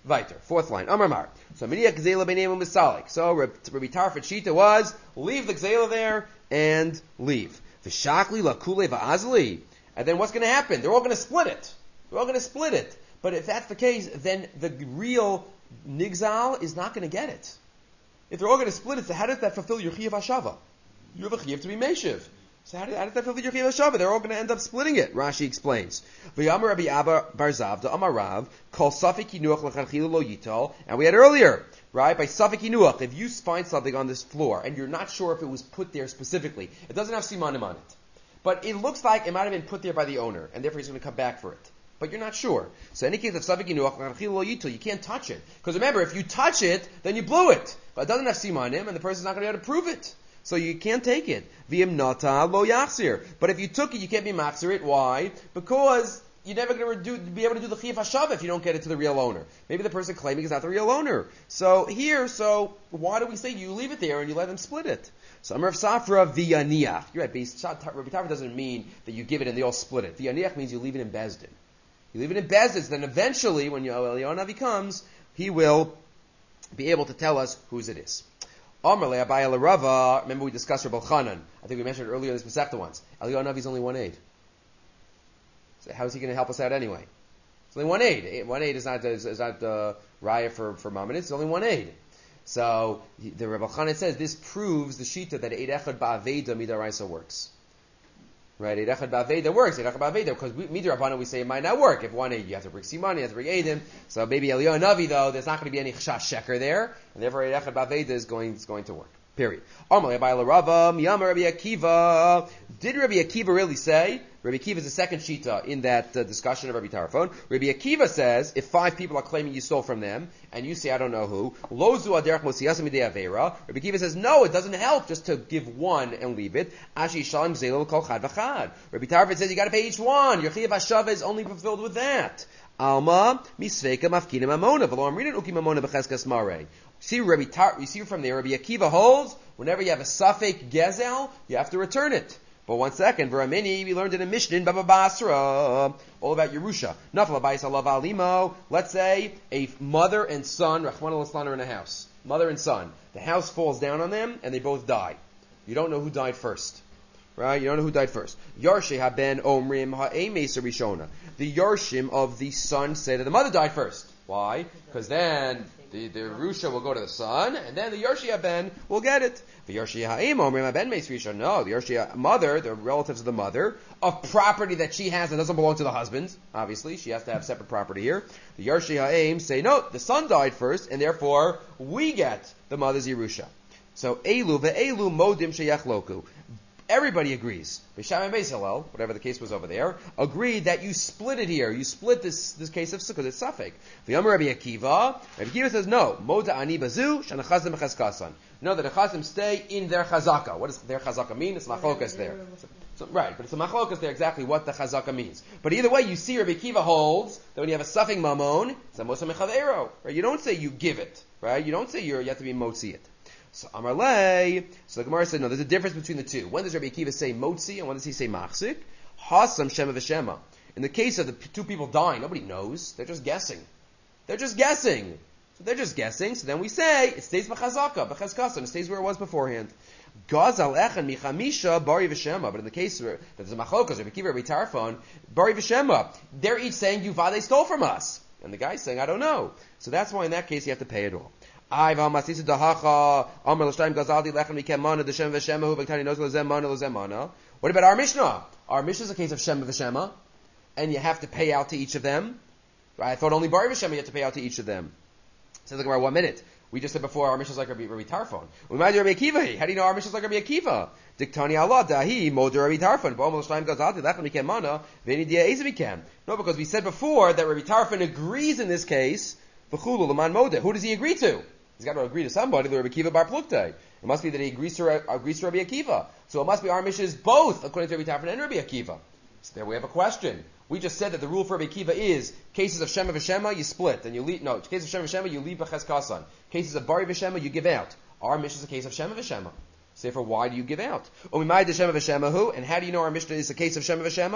Weiter. Fourth line. Amar Mar. So Midiya Gzela B'neimu Misalik. So Rabbi Tarfon Shita was, leave the Gzela there and leave. V'shakli lakule va'azli. And then what's going to happen? They're all going to split it. They're all going to split it. But if that's the case, then the real Nigzal is not going to get it. If they're all going to split it, so how does that fulfill your Chiyav HaShava? You have a Chiyav to be Meshiv. So how does that fulfill your Chiyav HaShava? They're all going to end up splitting it. Rashi explains. V'yamar Rabbi Abba Bar Zavda Amar Rav Kol Safek Yinuach L'Chanchila Lo Yitol. And we had earlier, right, by Safek Yinuach, if you find something on this floor and you're not sure if it was put there specifically, it doesn't have simanim on it. But it looks like it might have been put there by the owner, and therefore he's going to come back for it. But you're not sure. So in any case of Safek Yinuach L'Chanchila Lo Yitol, you can't touch it. Because remember, if you touch it, then you blew it. But it doesn't have simanim, and the person's not going to be able to prove it. So you can't take it. V'im nata lo yachzir. But if you took it, you can't be machzir it. Why? Because you're never going to be able to do the chiyuv hashav if you don't get it to the real owner. Maybe the person claiming is not the real owner. So why do we say you leave it there and you let them split it? So Amar of Safra v'yaniach. You're right. Rabbi Tarfon doesn't mean that you give it and they all split it. V'yaniach means you leave it in Bezdin. You leave it in Bezdin. So then eventually, when Eliyahu Navi comes, he will be able to tell us whose it is. Remember we discussed Rabbi Chanan. I think we mentioned it earlier in this Masechta once. Eliyahu Navi is only 1 aid. So how is he going to help us out anyway? It's only 1 aid. 1 aid is not raya for Maimonides. It's only 1 aid. So the Rabbi Chanan says this proves the shita that Eid Echad Ba'aveda Midaraisa works. Right? Eid Echad Ba'aveda works. Eid Echad Ba'aveda, because Midarabana we say it might not work. If 1 aid, you have to bring Simon, you have to bring Eidim. So maybe Eliyahu Navi though, there's not going to be any Chashash Sheker there, and therefore Eid Echad Ba'aveda is going to work. Period. Did Rabbi Akiva really say? Rabbi Akiva is the second shita in that discussion of Rabbi Tarfon. Rabbi Akiva says, if 5 people are claiming you stole from them, and you say, I don't know who, Lozu aderech mosiyasam midei avera. Rabbi Akiva says, no, it doesn't help just to give one and leave it. Ashi shalom zelo kol chad v'chad. Rabbi Tarfon says, you gotta pay each one. Your chiyav hashava is only fulfilled with that. Alma misveika mafkinim amona v'lo amrinan ukim amona b'cheskas marei. You see from there, Rabbi Akiva holds, whenever you have a safek gezel, you have to return it. But 1 second, V'ramini, we learned in a Mishnah in Baba Basra, all about Yerusha. Nafla b'ayis alav alimo. Let's say a mother and son, Rachmana litzlan, are in a house. Mother and son. The house falls down on them, and they both die. You don't know who died first. Right? You don't know who died first. Yarshei haben omrim ha'emes rishona. The Yarshim of the son say that the mother died first. Why? Because then the Rusha will go to the son, and then the Yarshei haben will get it. The Yarshei ha'em omrim haben meis rishona. No, the Yarshei mother, the relatives of the mother, of property that she has that doesn't belong to the husband. Obviously, she has to have separate property here. The Yarshei ha'em say, no, the son died first, and therefore we get the mother's Yerusha. So, elu ve'elu modim sheyachloku. Everybody agrees. B'Shamai Beis Hillel, whatever the case was over there, agreed that you split it here. You split this case of because it's Safek. V'Yomer Rabbi Akiva. Rabbi Akiva says no. Moda ani bazu shanachazim b'chazkasan. No, that the chazim stay in their chazaka. What does their chazaka mean? It's machlokas there. So, right, but it's a machlokas there exactly what the chazaka means. But either way, you see Rabbi Akiva holds that when you have a Safek mamon, it's a mosa mechavero. Right? You don't say you give it. Right? You don't say you have to be motzi it. So Amarle, so the Gemara said, no, there's a difference between the two. When does Rabbi Akiva say motzi and when does he say machzik? Hasam shema v'shema. In the case of the 2 people dying, nobody knows. They're just guessing. So they're just guessing. So then we say, it stays b'chazaka, b'chazkasan. It stays where it was beforehand. Gazal echan michamisha bari v'shema. But in the case where there's a machlokas, Rabbi Akiva, Rabbi Tarfon, bari v'shema. They're each saying, they stole from us. And the guy's saying, I don't know. So that's why in that case you have to pay it all. What about our Mishnah? Our Mishnah is a case of Shema v'Shema, and you have to pay out to each of them. Right? I thought only Bari v'Shema you have to pay out to each of them. Says the Gemara, 1 minute. We just said before our Mishnah is like Rabbi Tarfon. We might do Rabbi Akiva. How do you know our Mishnah is like Rabbi Akiva? Diktani Allah dahi moder Rabbi Tarfon. No, because we said before that Rabbi Tarfon agrees in this case. Who does he agree to? He's got to agree to somebody, the Rabbi Akiva Bar Pluktai. It must be that he agrees to Rabbi Akiva. So it must be our Mishnah is both according to Rabbi Tarfon and Rabbi Akiva. So there we have a question. We just said that the rule for Rabbi Akiva is cases of Shema v'Shema, you split, and you leave, no, cases of Shema v'Shema, you leave b'ches kasan. Cases of Bari v'Shema, you give out. Our Mishnah is a case of Shema v'Shema. So therefore, why do you give out? And how do you know our Mishnah is a case of Shema v'Shema?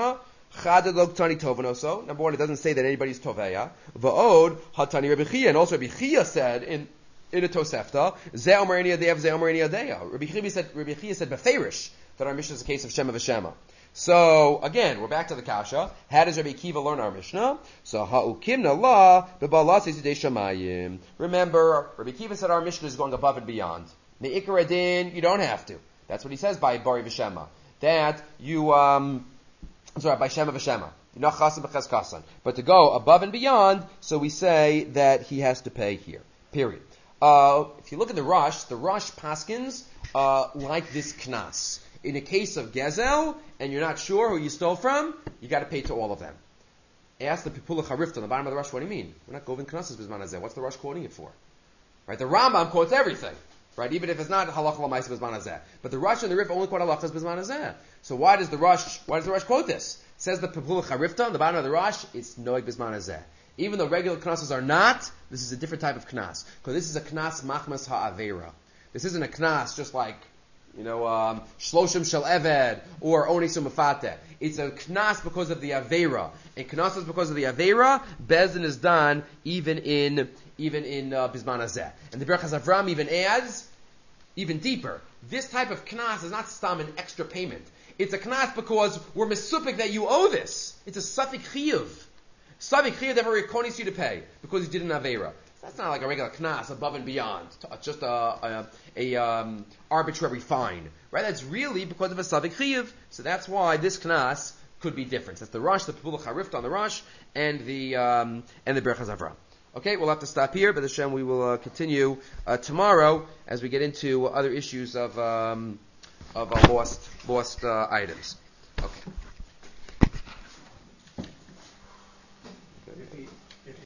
Chadad lo tani tovanoso. Number one, it doesn't say that anybody's toveya. Va'od hatani Rabbi Chia, and also Rabbi Chia said in a Tosefta, Ze Omer Eni Adeya, Ze Omer Eni Adeya. Rabbi Chia said beferish that our Mishnah is a case of Shema v'Shema. So again, we're back to the kasha. How does Rabbi Kiva learn our Mishnah? So ha'ukimna la b'balas yizidei shamayim. Remember, Rabbi Kiva said our Mishnah is going above and beyond. Me'ikar adin, you don't have to. That's what he says by Bari v'Shema. That you, by Shema v'Shema. You're not chasan b'ches kasan. But to go above and beyond, so we say that he has to pay here. Period. If you look at the Rush paskins like this knas. In a case of gezel, and you're not sure who you stole from, you got to pay to all of them. Ask the Pipula Charifta on the bottom of the Rush, what do you mean? We're not govin knasses bisman hazeh. What's the Rush quoting it for? Right? The Rambam quotes everything. Right? Even if it's not halacha l'maisa bisman hazeh. But the Rush and the Rif only quote halachas bisman hazeh. So why does the Rush quote this? Says the Pipula Charifta on the bottom of the Rush, it's noig bisman hazeh. Even though regular knasses are not, this is a different type of knas. Because this is a knas machmas ha'avera. This isn't a knas just like, shloshim shel eved, or onisum mafate. It's a knas because of the avera. And knas is because of the avera, bezin is done even in bisman hazeh. And the Berachas Avram even adds, even deeper. This type of knas is not stam an extra payment. It's a knas because we're misupik that you owe this. It's a safik chiyuv. Safik chiyuv that we're rekonis you to pay because you did an avera. That's not like a regular knas above and beyond, just a arbitrary fine, right? That's really because of a savik chiyuv. So that's why this knas could be different. That's the Rush, the Pipula Charifta on the Rush, and the Berachas Avram. Okay, we'll have to stop here, but Hashem, we will continue tomorrow as we get into other issues of lost items. Okay.